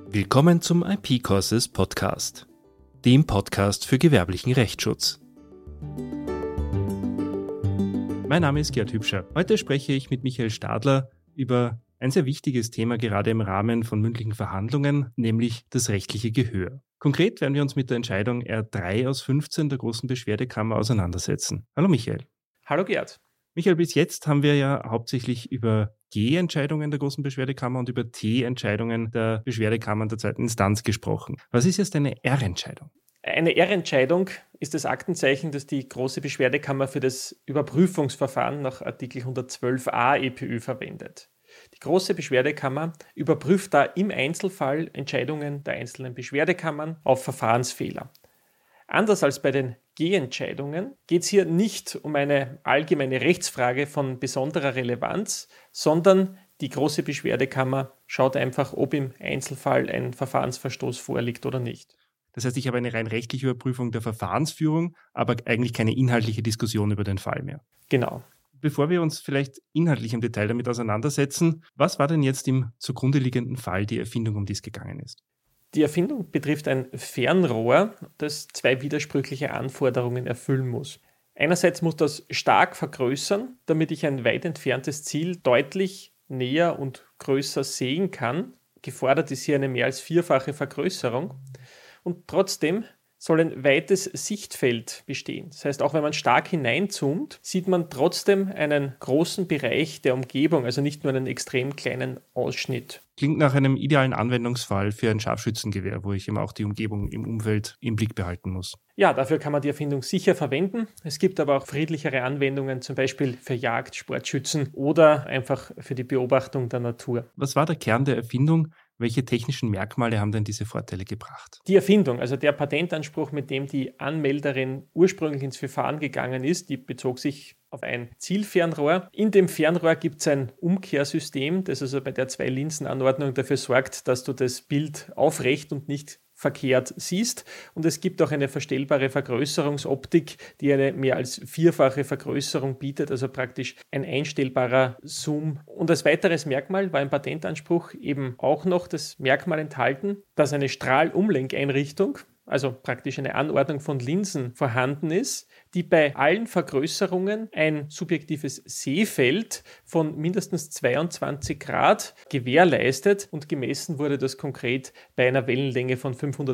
Willkommen zum IP-Courses Podcast, dem Podcast für gewerblichen Rechtsschutz. Mein Name ist Gerd Hübscher. Heute spreche ich mit Michael Stadler über ein sehr wichtiges Thema, gerade im Rahmen von mündlichen Verhandlungen, nämlich das rechtliche Gehör. Konkret werden wir uns mit der Entscheidung R3 aus 15 der Großen Beschwerdekammer auseinandersetzen. Hallo Michael. Hallo Gerd. Michael, bis jetzt haben wir ja hauptsächlich über G-Entscheidungen der Großen Beschwerdekammer und über T-Entscheidungen der Beschwerdekammern der zweiten Instanz gesprochen. Was ist jetzt eine R-Entscheidung? Eine R-Entscheidung ist das Aktenzeichen, das die Große Beschwerdekammer für das Überprüfungsverfahren nach Artikel 112a EPÜ verwendet. Die Große Beschwerdekammer überprüft da im Einzelfall Entscheidungen der einzelnen Beschwerdekammern auf Verfahrensfehler. Anders als bei den G-Entscheidungen geht es hier nicht um eine allgemeine Rechtsfrage von besonderer Relevanz, sondern die Große Beschwerdekammer schaut einfach, ob im Einzelfall ein Verfahrensverstoß vorliegt oder nicht. Das heißt, ich habe eine rein rechtliche Überprüfung der Verfahrensführung, aber eigentlich keine inhaltliche Diskussion über den Fall mehr. Genau. Bevor wir uns vielleicht inhaltlich im Detail damit auseinandersetzen, was war denn jetzt im zugrunde liegenden Fall die Erfindung, um die es gegangen ist? Die Erfindung betrifft ein Fernrohr, das zwei widersprüchliche Anforderungen erfüllen muss. Einerseits muss das stark vergrößern, damit ich ein weit entferntes Ziel deutlich näher und größer sehen kann. Gefordert ist hier eine mehr als vierfache Vergrößerung. Und trotzdem soll ein weites Sichtfeld bestehen. Das heißt, auch wenn man stark hineinzoomt, sieht man trotzdem einen großen Bereich der Umgebung, also nicht nur einen extrem kleinen Ausschnitt. Klingt nach einem idealen Anwendungsfall für ein Scharfschützengewehr, wo ich eben auch die Umgebung im Umfeld im Blick behalten muss. Ja, dafür kann man die Erfindung sicher verwenden. Es gibt aber auch friedlichere Anwendungen, zum Beispiel für Jagd, Sportschützen oder einfach für die Beobachtung der Natur. Was war der Kern der Erfindung? Welche technischen Merkmale haben denn diese Vorteile gebracht? Die Erfindung, also der Patentanspruch, mit dem die Anmelderin ursprünglich ins Verfahren gegangen ist, die bezog sich auf ein Zielfernrohr. In dem Fernrohr gibt es ein Umkehrsystem, das also bei der Zwei-Linsen-Anordnung dafür sorgt, dass du das Bild aufrecht und nicht verkehrt siehst. Und es gibt auch eine verstellbare Vergrößerungsoptik, die eine mehr als vierfache Vergrößerung bietet, also praktisch ein einstellbarer Zoom. Und als weiteres Merkmal war im Patentanspruch eben auch noch das Merkmal enthalten, dass eine Strahlumlenkeinrichtung, also praktisch eine Anordnung von Linsen vorhanden ist, die bei allen Vergrößerungen ein subjektives Sehfeld von mindestens 22 Grad gewährleistet und gemessen wurde das konkret bei einer Wellenlänge von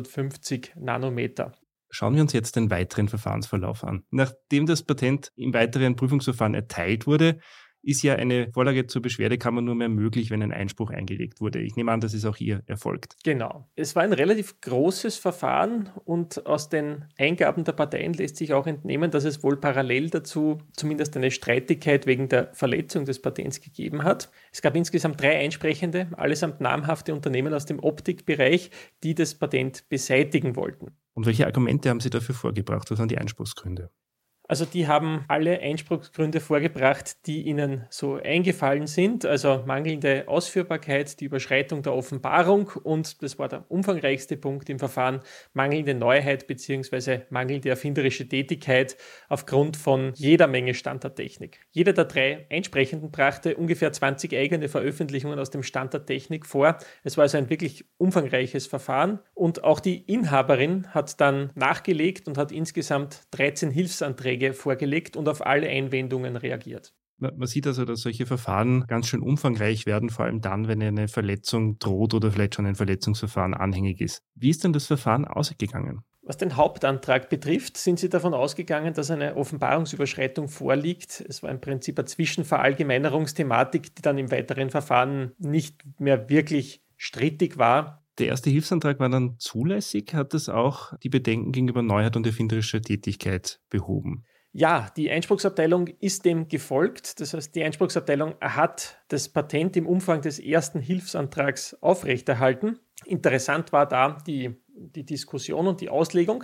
550 Nanometer. Schauen wir uns jetzt den weiteren Verfahrensverlauf an. Nachdem das Patent im weiteren Prüfungsverfahren erteilt wurde, ist ja eine Vorlage zur Beschwerdekammer nur mehr möglich, wenn ein Einspruch eingelegt wurde. Ich nehme an, das ist auch hier erfolgt. Genau. Es war ein relativ großes Verfahren und aus den Eingaben der Parteien lässt sich auch entnehmen, dass es wohl parallel dazu zumindest eine Streitigkeit wegen der Verletzung des Patents gegeben hat. Es gab insgesamt 3 Einsprechende, allesamt namhafte Unternehmen aus dem Optikbereich, die das Patent beseitigen wollten. Und welche Argumente haben Sie dafür vorgebracht? Was waren die Einspruchsgründe? Also die haben alle Einspruchsgründe vorgebracht, die ihnen so eingefallen sind, also mangelnde Ausführbarkeit, die Überschreitung der Offenbarung und, das war der umfangreichste Punkt im Verfahren, mangelnde Neuheit bzw. mangelnde erfinderische Tätigkeit aufgrund von jeder Menge Standardtechnik. Jeder der 3 Einsprechenden brachte ungefähr 20 eigene Veröffentlichungen aus dem Stand der Technik vor. Es war also ein wirklich umfangreiches Verfahren und auch die Inhaberin hat dann nachgelegt und hat insgesamt 13 Hilfsanträge vorgelegt und auf alle Einwendungen reagiert. Man sieht also, dass solche Verfahren ganz schön umfangreich werden, vor allem dann, wenn eine Verletzung droht oder vielleicht schon ein Verletzungsverfahren anhängig ist. Wie ist denn das Verfahren ausgegangen? Was den Hauptantrag betrifft, sind sie davon ausgegangen, dass eine Offenbarungsüberschreitung vorliegt. Es war im Prinzip eine Zwischenverallgemeinerungsthematik, die dann im weiteren Verfahren nicht mehr wirklich strittig war. Der erste Hilfsantrag war dann zulässig, hat das auch die Bedenken gegenüber Neuheit und erfinderischer Tätigkeit behoben? Ja, die Einspruchsabteilung ist dem gefolgt. Das heißt, die Einspruchsabteilung hat das Patent im Umfang des ersten Hilfsantrags aufrechterhalten. Interessant war da die Diskussion und die Auslegung.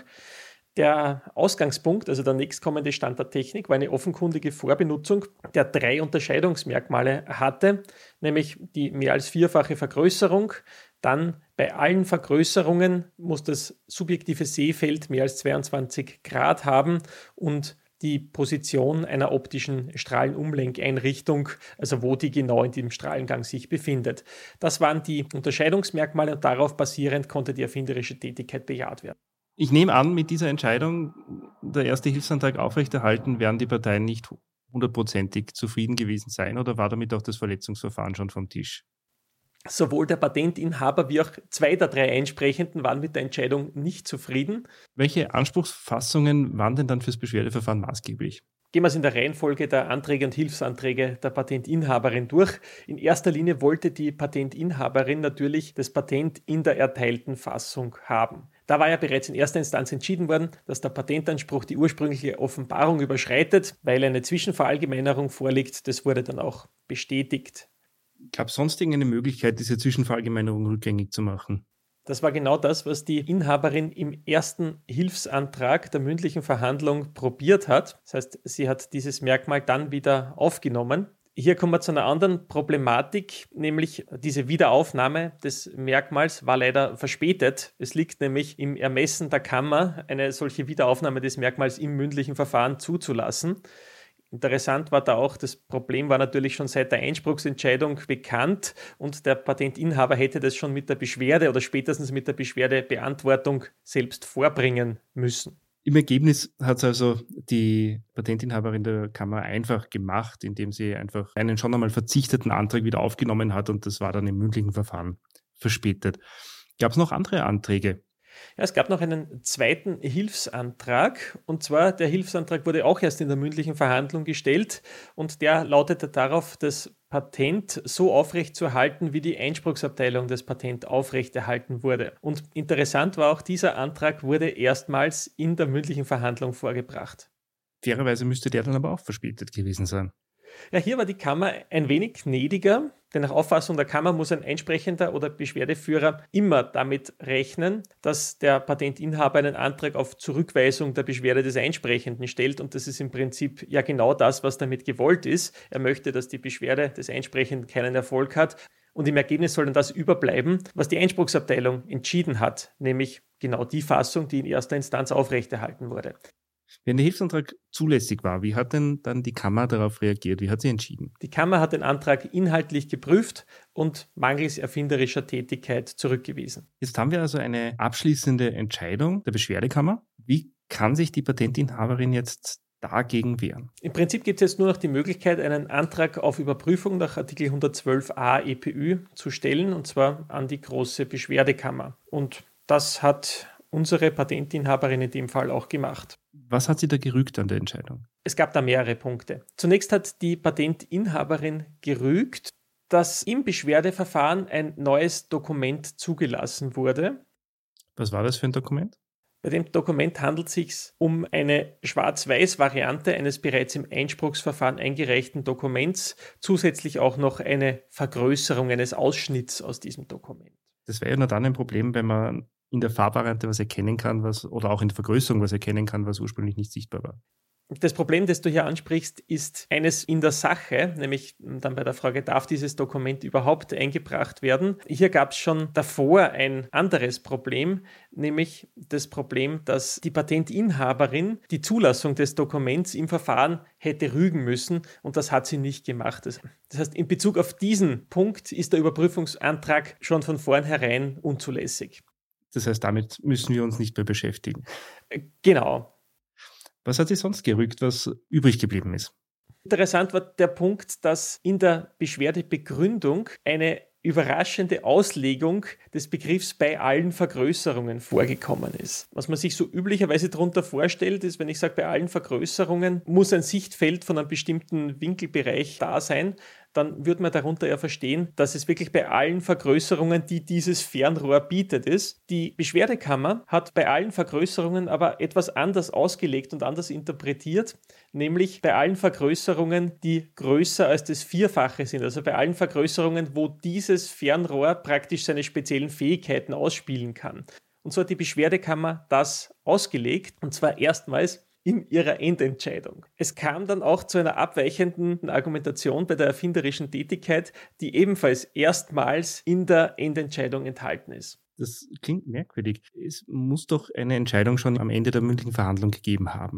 Der Ausgangspunkt, also der nächstkommende Stand der Technik, war eine offenkundige Vorbenutzung, der 3 Unterscheidungsmerkmale hatte, nämlich die mehr als vierfache Vergrößerung. Dann bei allen Vergrößerungen muss das subjektive Sehfeld mehr als 22 Grad haben und die Position einer optischen Strahlenumlenkeinrichtung, also wo die genau in dem Strahlengang sich befindet. Das waren die Unterscheidungsmerkmale und darauf basierend konnte die erfinderische Tätigkeit bejaht werden. Ich nehme an, mit dieser Entscheidung, der erste Hilfsantrag aufrechterhalten, werden die Parteien nicht 100%ig zufrieden gewesen sein oder war damit auch das Verletzungsverfahren schon vom Tisch? Sowohl der Patentinhaber wie auch 2 der 3 Einsprechenden waren mit der Entscheidung nicht zufrieden. Welche Anspruchsfassungen waren denn dann fürs Beschwerdeverfahren maßgeblich? Gehen wir es in der Reihenfolge der Anträge und Hilfsanträge der Patentinhaberin durch. In erster Linie wollte die Patentinhaberin natürlich das Patent in der erteilten Fassung haben. Da war ja bereits in erster Instanz entschieden worden, dass der Patentanspruch die ursprüngliche Offenbarung überschreitet, weil eine Zwischenverallgemeinerung vorliegt. Das wurde dann auch bestätigt. Gab es sonst irgendeine Möglichkeit, diese Zwischenverallgemeinerung rückgängig zu machen? Das war genau das, was die Inhaberin im ersten Hilfsantrag der mündlichen Verhandlung probiert hat. Das heißt, sie hat dieses Merkmal dann wieder aufgenommen. Hier kommen wir zu einer anderen Problematik, nämlich diese Wiederaufnahme des Merkmals war leider verspätet. Es liegt nämlich im Ermessen der Kammer, eine solche Wiederaufnahme des Merkmals im mündlichen Verfahren zuzulassen. Interessant war da auch, das Problem war natürlich schon seit der Einspruchsentscheidung bekannt und der Patentinhaber hätte das schon mit der Beschwerde oder spätestens mit der Beschwerdebeantwortung selbst vorbringen müssen. Im Ergebnis hat es also die Patentinhaberin der Kammer einfach gemacht, indem sie einfach einen schon einmal verzichteten Antrag wieder aufgenommen hat und das war dann im mündlichen Verfahren verspätet. Gab es noch andere Anträge? Ja, es gab noch einen zweiten Hilfsantrag und zwar der Hilfsantrag wurde auch erst in der mündlichen Verhandlung gestellt und der lautete darauf, das Patent so aufrechtzuerhalten, wie die Einspruchsabteilung das Patent aufrechterhalten wurde. Und interessant war auch, dieser Antrag wurde erstmals in der mündlichen Verhandlung vorgebracht. Fairerweise müsste der dann aber auch verspätet gewesen sein. Ja, hier war die Kammer ein wenig gnädiger, denn nach Auffassung der Kammer muss ein Einsprechender oder Beschwerdeführer immer damit rechnen, dass der Patentinhaber einen Antrag auf Zurückweisung der Beschwerde des Einsprechenden stellt und das ist im Prinzip ja genau das, was damit gewollt ist. Er möchte, dass die Beschwerde des Einsprechenden keinen Erfolg hat und im Ergebnis soll dann das überbleiben, was die Einspruchsabteilung entschieden hat, nämlich genau die Fassung, die in erster Instanz aufrechterhalten wurde. Wenn der Hilfsantrag zulässig war, wie hat denn dann die Kammer darauf reagiert? Wie hat sie entschieden? Die Kammer hat den Antrag inhaltlich geprüft und mangels erfinderischer Tätigkeit zurückgewiesen. Jetzt haben wir also eine abschließende Entscheidung der Beschwerdekammer. Wie kann sich die Patentinhaberin jetzt dagegen wehren? Im Prinzip gibt es jetzt nur noch die Möglichkeit, einen Antrag auf Überprüfung nach Artikel 112a EPÜ zu stellen, und zwar an die große Beschwerdekammer. Und das hat unsere Patentinhaberin in dem Fall auch gemacht. Was hat sie da gerügt an der Entscheidung? Es gab da mehrere Punkte. Zunächst hat die Patentinhaberin gerügt, dass im Beschwerdeverfahren ein neues Dokument zugelassen wurde. Was war das für ein Dokument? Bei dem Dokument handelt es sich um eine Schwarz-Weiß-Variante eines bereits im Einspruchsverfahren eingereichten Dokuments, zusätzlich auch noch eine Vergrößerung eines Ausschnitts aus diesem Dokument. Das wäre ja nur dann ein Problem, wenn man in der Farbvariante was erkennen kann, oder auch in der Vergrößerung was erkennen kann, was ursprünglich nicht sichtbar war. Das Problem, das du hier ansprichst, ist eines in der Sache, nämlich dann bei der Frage, darf dieses Dokument überhaupt eingebracht werden? Hier gab es schon davor ein anderes Problem, nämlich das Problem, dass die Patentinhaberin die Zulassung des Dokuments im Verfahren hätte rügen müssen und das hat sie nicht gemacht. Das heißt, in Bezug auf diesen Punkt ist der Überprüfungsantrag schon von vornherein unzulässig. Das heißt, damit müssen wir uns nicht mehr beschäftigen. Genau. Was hat sie sonst gerügt, was übrig geblieben ist? Interessant war der Punkt, dass in der Beschwerdebegründung eine überraschende Auslegung des Begriffs bei allen Vergrößerungen vorgekommen ist. Was man sich so üblicherweise darunter vorstellt, ist, wenn ich sage, bei allen Vergrößerungen muss ein Sichtfeld von einem bestimmten Winkelbereich da sein, dann würde man darunter ja verstehen, dass es wirklich bei allen Vergrößerungen, die dieses Fernrohr bietet, ist. Die Beschwerdekammer hat bei allen Vergrößerungen aber etwas anders ausgelegt und anders interpretiert, nämlich bei allen Vergrößerungen, die größer als das Vierfache sind, also bei allen Vergrößerungen, wo dieses Fernrohr praktisch seine speziellen Fähigkeiten ausspielen kann. Und so hat die Beschwerdekammer das ausgelegt, und zwar erstmals in ihrer Endentscheidung. Es kam dann auch zu einer abweichenden Argumentation bei der erfinderischen Tätigkeit, die ebenfalls erstmals in der Endentscheidung enthalten ist. Das klingt merkwürdig. Es muss doch eine Entscheidung schon am Ende der mündlichen Verhandlung gegeben haben.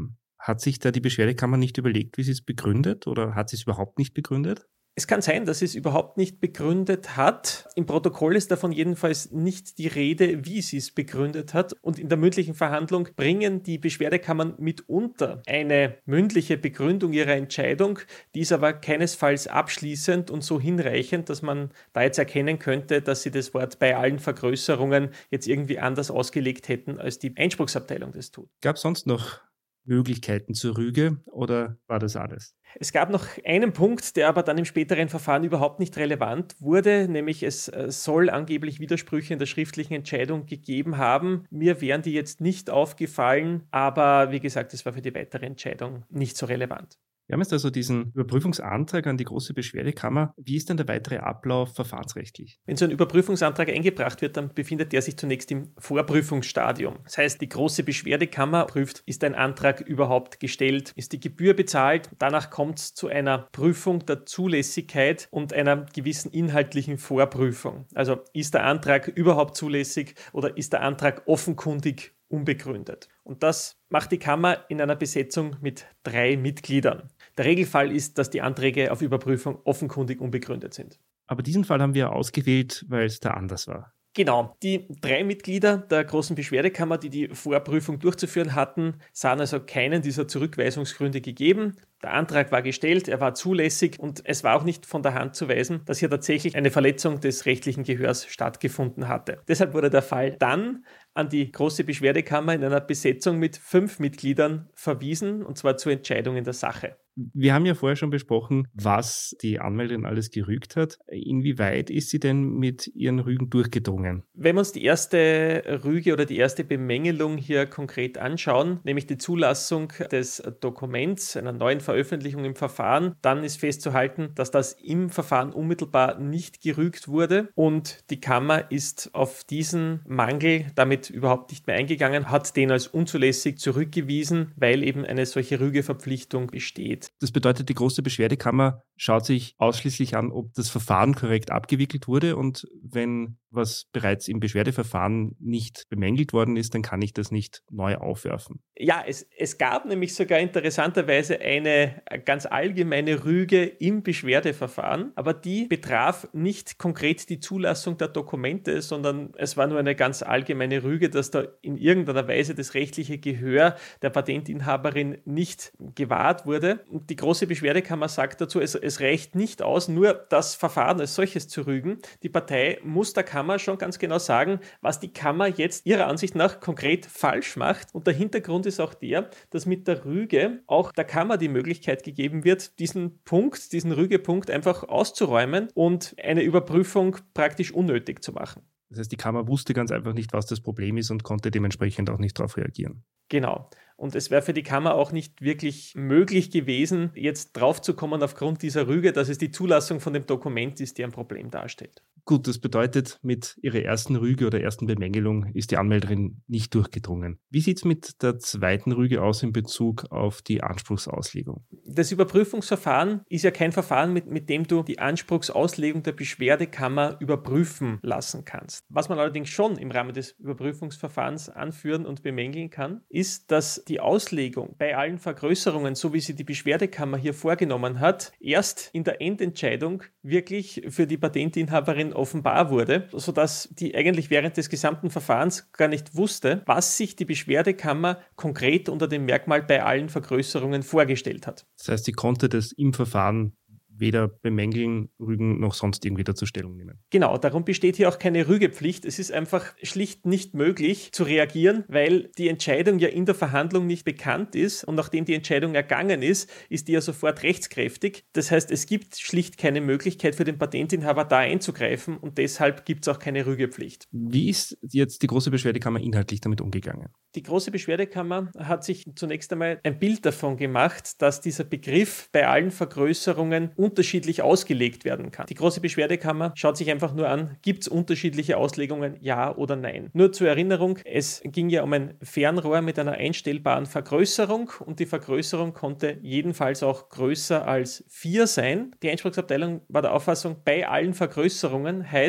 Hat sich da die Beschwerdekammer nicht überlegt, wie sie es begründet, oder hat sie es überhaupt nicht begründet? Es kann sein, dass sie es überhaupt nicht begründet hat. Im Protokoll ist davon jedenfalls nicht die Rede, wie sie es begründet hat. Und in der mündlichen Verhandlung bringen die Beschwerdekammern mitunter eine mündliche Begründung ihrer Entscheidung. Die ist aber keinesfalls abschließend und so hinreichend, dass man da jetzt erkennen könnte, dass sie das Wort bei allen Vergrößerungen jetzt irgendwie anders ausgelegt hätten, als die Einspruchsabteilung das tut. Gab es sonst noch Möglichkeiten zur Rüge oder war das alles? Es gab noch einen Punkt, der aber dann im späteren Verfahren überhaupt nicht relevant wurde, nämlich es soll angeblich Widersprüche in der schriftlichen Entscheidung gegeben haben. Mir wären die jetzt nicht aufgefallen, aber wie gesagt, es war für die weitere Entscheidung nicht so relevant. Wir haben jetzt also diesen Überprüfungsantrag an die große Beschwerdekammer. Wie ist denn der weitere Ablauf verfahrensrechtlich? Wenn so ein Überprüfungsantrag eingebracht wird, dann befindet der sich zunächst im Vorprüfungsstadium. Das heißt, die große Beschwerdekammer prüft, ist ein Antrag überhaupt gestellt, ist die Gebühr bezahlt. Danach kommt es zu einer Prüfung der Zulässigkeit und einer gewissen inhaltlichen Vorprüfung. Also ist der Antrag überhaupt zulässig oder ist der Antrag offenkundig unbegründet. Und das macht die Kammer in einer Besetzung mit 3 Mitgliedern. Der Regelfall ist, dass die Anträge auf Überprüfung offenkundig unbegründet sind. Aber diesen Fall haben wir ausgewählt, weil es da anders war. Genau, die 3 Mitglieder der großen Beschwerdekammer, die die Vorprüfung durchzuführen hatten, sahen also keinen dieser Zurückweisungsgründe gegeben. Der Antrag war gestellt, er war zulässig und es war auch nicht von der Hand zu weisen, dass hier tatsächlich eine Verletzung des rechtlichen Gehörs stattgefunden hatte. Deshalb wurde der Fall dann an die große Beschwerdekammer in einer Besetzung mit 5 Mitgliedern verwiesen, und zwar zur Entscheidung in der Sache. Wir haben ja vorher schon besprochen, was die Anmelderin alles gerügt hat. Inwieweit ist sie denn mit ihren Rügen durchgedrungen? Wenn wir uns die erste Rüge oder die erste Bemängelung hier konkret anschauen, nämlich die Zulassung des Dokuments, einer neuen Veröffentlichung im Verfahren, dann ist festzuhalten, dass das im Verfahren unmittelbar nicht gerügt wurde und die Kammer ist auf diesen Mangel damit überhaupt nicht mehr eingegangen, hat den als unzulässig zurückgewiesen, weil eben eine solche Rügeverpflichtung besteht. Das bedeutet, die große Beschwerdekammer schaut sich ausschließlich an, ob das Verfahren korrekt abgewickelt wurde, und wenn was bereits im Beschwerdeverfahren nicht bemängelt worden ist, dann kann ich das nicht neu aufwerfen. Ja, es gab nämlich sogar interessanterweise eine ganz allgemeine Rüge im Beschwerdeverfahren, aber die betraf nicht konkret die Zulassung der Dokumente, sondern es war nur eine ganz allgemeine Rüge, dass da in irgendeiner Weise das rechtliche Gehör der Patentinhaberin nicht gewahrt wurde. Und die große Beschwerdekammer sagt dazu, es reicht nicht aus, nur das Verfahren als solches zu rügen. Die Partei muss der Kammer schon ganz genau sagen, was die Kammer jetzt ihrer Ansicht nach konkret falsch macht. Und der Hintergrund ist auch der, dass mit der Rüge auch der Kammer die Möglichkeit gegeben wird, diesen Rügepunkt einfach auszuräumen und eine Überprüfung praktisch unnötig zu machen. Das heißt, die Kammer wusste ganz einfach nicht, was das Problem ist und konnte dementsprechend auch nicht darauf reagieren. Genau. Und es wäre für die Kammer auch nicht wirklich möglich gewesen, jetzt draufzukommen aufgrund dieser Rüge, dass es die Zulassung von dem Dokument ist, die ein Problem darstellt. Gut, das bedeutet, mit ihrer ersten Rüge oder ersten Bemängelung ist die Anmelderin nicht durchgedrungen. Wie sieht es mit der zweiten Rüge aus in Bezug auf die Anspruchsauslegung? Das Überprüfungsverfahren ist ja kein Verfahren, mit dem du die Anspruchsauslegung der Beschwerdekammer überprüfen lassen kannst. Was man allerdings schon im Rahmen des Überprüfungsverfahrens anführen und bemängeln kann, ist, dass die Auslegung bei allen Vergrößerungen, so wie sie die Beschwerdekammer hier vorgenommen hat, erst in der Endentscheidung wirklich für die Patentinhaberin offenbar wurde, sodass die eigentlich während des gesamten Verfahrens gar nicht wusste, was sich die Beschwerdekammer konkret unter dem Merkmal bei allen Vergrößerungen vorgestellt hat. Das heißt, sie konnte das im Verfahren weder bemängeln, rügen noch sonst irgendwie dazu Stellung nehmen. Genau, darum besteht hier auch keine Rügepflicht. Es ist einfach schlicht nicht möglich zu reagieren, weil die Entscheidung ja in der Verhandlung nicht bekannt ist und nachdem die Entscheidung ergangen ist, ist die ja sofort rechtskräftig. Das heißt, es gibt schlicht keine Möglichkeit für den Patentinhaber da einzugreifen und deshalb gibt es auch keine Rügepflicht. Wie ist jetzt die große Beschwerdekammer inhaltlich damit umgegangen? Die große Beschwerdekammer hat sich zunächst einmal ein Bild davon gemacht, dass dieser Begriff bei allen Vergrößerungen unterschiedlich ausgelegt werden kann. Die große Beschwerdekammer schaut sich einfach nur an, gibt es unterschiedliche Auslegungen, ja oder nein. Nur zur Erinnerung, es ging ja um ein Fernrohr mit einer einstellbaren Vergrößerung und die Vergrößerung konnte jedenfalls auch größer als 4 sein. Die Einspruchsabteilung war der Auffassung, bei allen Vergrößerungen heißt,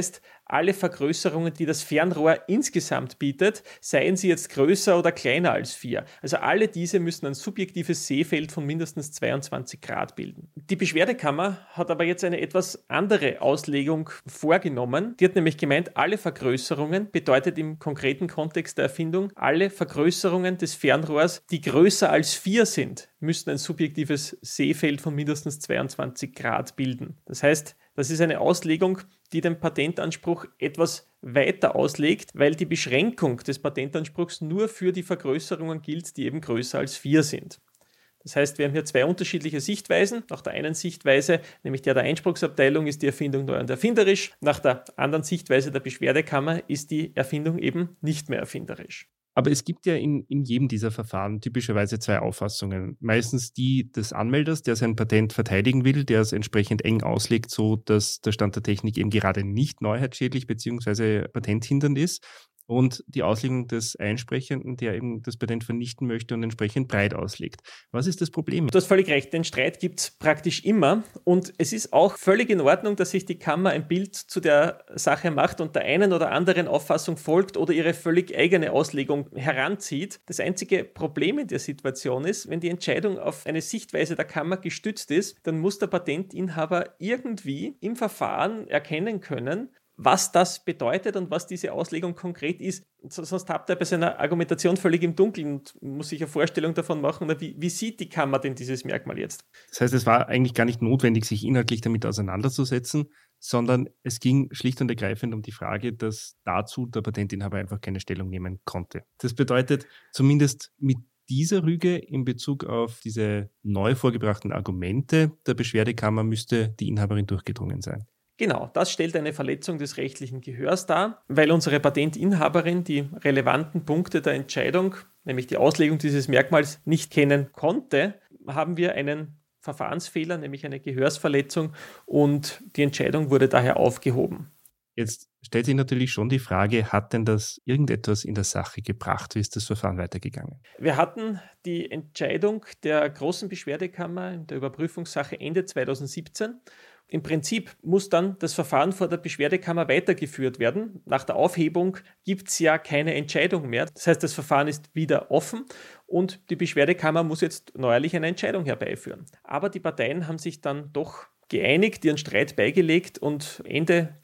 alle Vergrößerungen, die das Fernrohr insgesamt bietet, seien sie jetzt größer oder kleiner als 4. Also alle diese müssen ein subjektives Sehfeld von mindestens 22 Grad bilden. Die Beschwerdekammer hat aber jetzt eine etwas andere Auslegung vorgenommen. Die hat nämlich gemeint, alle Vergrößerungen bedeutet im konkreten Kontext der Erfindung, alle Vergrößerungen des Fernrohrs, die größer als 4 sind, müssten ein subjektives Sehfeld von mindestens 22 Grad bilden. Das heißt, das ist eine Auslegung, die den Patentanspruch etwas weiter auslegt, weil die Beschränkung des Patentanspruchs nur für die Vergrößerungen gilt, die eben größer als 4 sind. Das heißt, wir haben hier zwei unterschiedliche Sichtweisen. Nach der einen Sichtweise, nämlich der Einspruchsabteilung, ist die Erfindung neu und erfinderisch. Nach der anderen Sichtweise der Beschwerdekammer ist die Erfindung eben nicht mehr erfinderisch. Aber es gibt ja in jedem dieser Verfahren typischerweise zwei Auffassungen. Meistens die des Anmelders, der sein Patent verteidigen will, der es entsprechend eng auslegt, so dass der Stand der Technik eben gerade nicht neuheitsschädlich bzw. patenthindernd ist. Und die Auslegung des Einsprechenden, der eben das Patent vernichten möchte und entsprechend breit auslegt. Was ist das Problem? Du hast völlig recht, den Streit gibt es praktisch immer und es ist auch völlig in Ordnung, dass sich die Kammer ein Bild zu der Sache macht und der einen oder anderen Auffassung folgt oder ihre völlig eigene Auslegung heranzieht. Das einzige Problem in der Situation ist, wenn die Entscheidung auf eine Sichtweise der Kammer gestützt ist, dann muss der Patentinhaber irgendwie im Verfahren erkennen können, was das bedeutet und was diese Auslegung konkret ist. Sonst tappt er bei seiner Argumentation völlig im Dunkeln und muss sich eine Vorstellung davon machen, wie sieht die Kammer denn dieses Merkmal jetzt? Das heißt, es war eigentlich gar nicht notwendig, sich inhaltlich damit auseinanderzusetzen, sondern es ging schlicht und ergreifend um die Frage, dass dazu der Patentinhaber einfach keine Stellung nehmen konnte. Das bedeutet, zumindest mit dieser Rüge in Bezug auf diese neu vorgebrachten Argumente der Beschwerdekammer müsste die Inhaberin durchgedrungen sein. Genau, das stellt eine Verletzung des rechtlichen Gehörs dar, weil unsere Patentinhaberin die relevanten Punkte der Entscheidung, nämlich die Auslegung dieses Merkmals, nicht kennen konnte, haben wir einen Verfahrensfehler, nämlich eine Gehörsverletzung und die Entscheidung wurde daher aufgehoben. Jetzt stellt sich natürlich schon die Frage, hat denn das irgendetwas in der Sache gebracht? Wie ist das Verfahren weitergegangen? Wir hatten die Entscheidung der großen Beschwerdekammer in der Überprüfungssache Ende 2017. Im Prinzip muss dann das Verfahren vor der Beschwerdekammer weitergeführt werden. Nach der Aufhebung gibt es ja keine Entscheidung mehr. Das heißt, das Verfahren ist wieder offen und die Beschwerdekammer muss jetzt neuerlich eine Entscheidung herbeiführen. Aber die Parteien haben sich dann doch geeinigt, ihren Streit beigelegt und Ende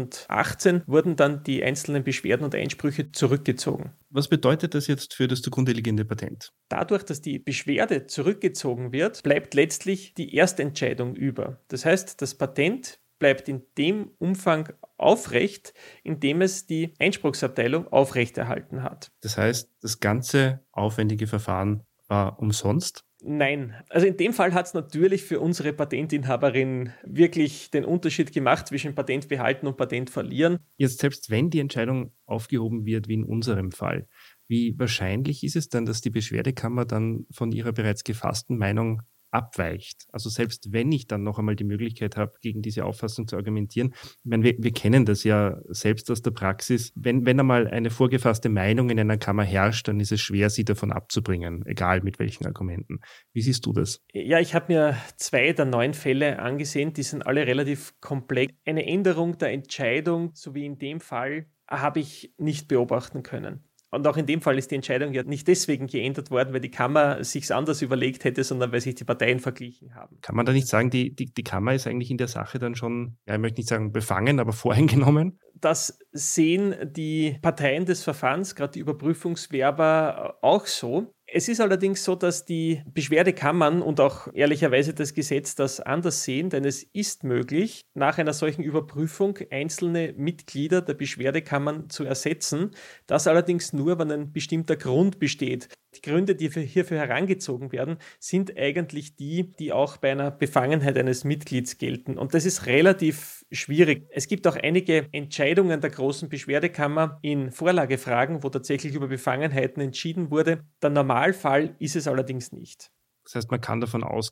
2018 wurden dann die einzelnen Beschwerden und Einsprüche zurückgezogen. Was bedeutet das jetzt für das zugrunde liegende Patent? Dadurch, dass die Beschwerde zurückgezogen wird, bleibt letztlich die Erstentscheidung über. Das heißt, das Patent bleibt in dem Umfang aufrecht, in dem es die Einspruchsabteilung aufrechterhalten hat. Das heißt, das ganze aufwendige Verfahren war umsonst? Nein, also in dem Fall hat es natürlich für unsere Patentinhaberin wirklich den Unterschied gemacht zwischen Patent behalten und Patent verlieren. Jetzt selbst wenn die Entscheidung aufgehoben wird, wie in unserem Fall, wie wahrscheinlich ist es dann, dass die Beschwerdekammer dann von ihrer bereits gefassten Meinung abweicht? Also selbst wenn ich dann noch einmal die Möglichkeit habe, gegen diese Auffassung zu argumentieren, ich meine, wir kennen das ja selbst aus der Praxis, wenn einmal eine vorgefasste Meinung in einer Kammer herrscht, dann ist es schwer, sie davon abzubringen, egal mit welchen Argumenten. Wie siehst du das? Ja, ich habe mir 2 der 9 Fälle angesehen, die sind alle relativ komplex. Eine Änderung der Entscheidung, so wie in dem Fall, habe ich nicht beobachten können. Und auch in dem Fall ist die Entscheidung ja nicht deswegen geändert worden, weil die Kammer sich's anders überlegt hätte, sondern weil sich die Parteien verglichen haben. Kann man da nicht sagen, die Kammer ist eigentlich in der Sache dann schon, ja, ich möchte nicht sagen befangen, aber voreingenommen? Das sehen die Parteien des Verfahrens, gerade die Überprüfungswerber, auch so. Es ist allerdings so, dass die Beschwerdekammern und auch ehrlicherweise das Gesetz das anders sehen, denn es ist möglich, nach einer solchen Überprüfung einzelne Mitglieder der Beschwerdekammern zu ersetzen. Das allerdings nur, wenn ein bestimmter Grund besteht. Die Gründe, die hierfür herangezogen werden, sind eigentlich die auch bei einer Befangenheit eines Mitglieds gelten. Und das ist relativ schwierig. Es gibt auch einige Entscheidungen der großen Beschwerdekammer in Vorlagefragen, wo tatsächlich über Befangenheiten entschieden wurde. Der Normalfall ist es allerdings nicht. Das heißt, man kann davon ausgehen,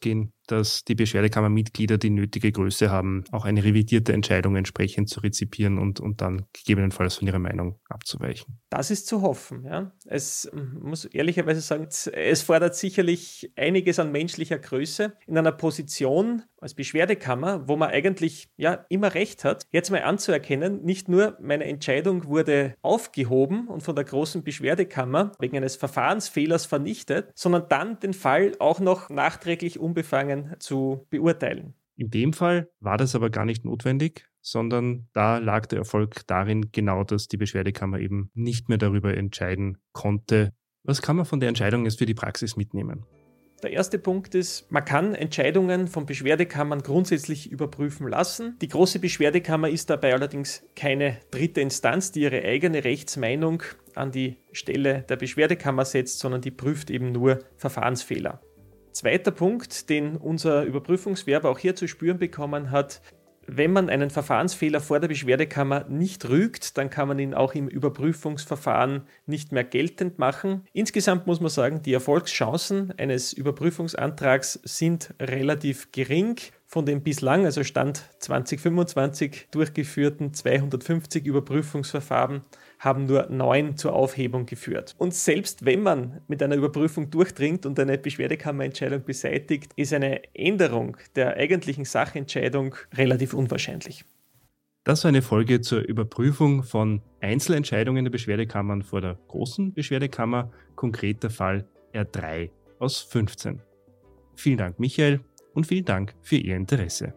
dass die Beschwerdekammermitglieder die nötige Größe haben, auch eine revidierte Entscheidung entsprechend zu rezipieren und dann gegebenenfalls von ihrer Meinung abzuweichen. Das ist zu hoffen. Ja. Es muss ehrlicherweise sagen, es fordert sicherlich einiges an menschlicher Größe in einer Position als Beschwerdekammer, wo man eigentlich immer recht hat, jetzt mal anzuerkennen, nicht nur meine Entscheidung wurde aufgehoben und von der großen Beschwerdekammer wegen eines Verfahrensfehlers vernichtet, sondern dann den Fall auch noch nachträglich unbefangen zu beurteilen. In dem Fall war das aber gar nicht notwendig, sondern da lag der Erfolg darin, genau, dass die Beschwerdekammer eben nicht mehr darüber entscheiden konnte. Was kann man von der Entscheidung jetzt für die Praxis mitnehmen? Der erste Punkt ist, man kann Entscheidungen von Beschwerdekammern grundsätzlich überprüfen lassen. Die große Beschwerdekammer ist dabei allerdings keine dritte Instanz, die ihre eigene Rechtsmeinung an die Stelle der Beschwerdekammer setzt, sondern die prüft eben nur Verfahrensfehler. Zweiter Punkt, den unser Überprüfungswerber auch hier zu spüren bekommen hat: Wenn man einen Verfahrensfehler vor der Beschwerdekammer nicht rügt, dann kann man ihn auch im Überprüfungsverfahren nicht mehr geltend machen. Insgesamt muss man sagen, die Erfolgschancen eines Überprüfungsantrags sind relativ gering. Von den bislang, also Stand 2025, durchgeführten 250 Überprüfungsverfahren haben nur 9 zur Aufhebung geführt. Und selbst wenn man mit einer Überprüfung durchdringt und eine Beschwerdekammerentscheidung beseitigt, ist eine Änderung der eigentlichen Sachentscheidung relativ unwahrscheinlich. Das war eine Folge zur Überprüfung von Einzelentscheidungen der Beschwerdekammern vor der großen Beschwerdekammer, konkreter Fall R3 aus 15. Vielen Dank, Michael, und vielen Dank für Ihr Interesse.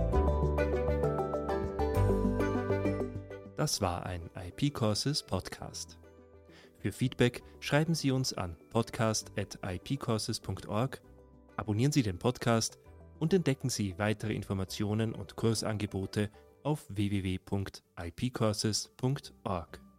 Das war ein IP-Courses Podcast. Für Feedback schreiben Sie uns an podcast@ipcourses.org, abonnieren Sie den Podcast und entdecken Sie weitere Informationen und Kursangebote auf www.ipcourses.org.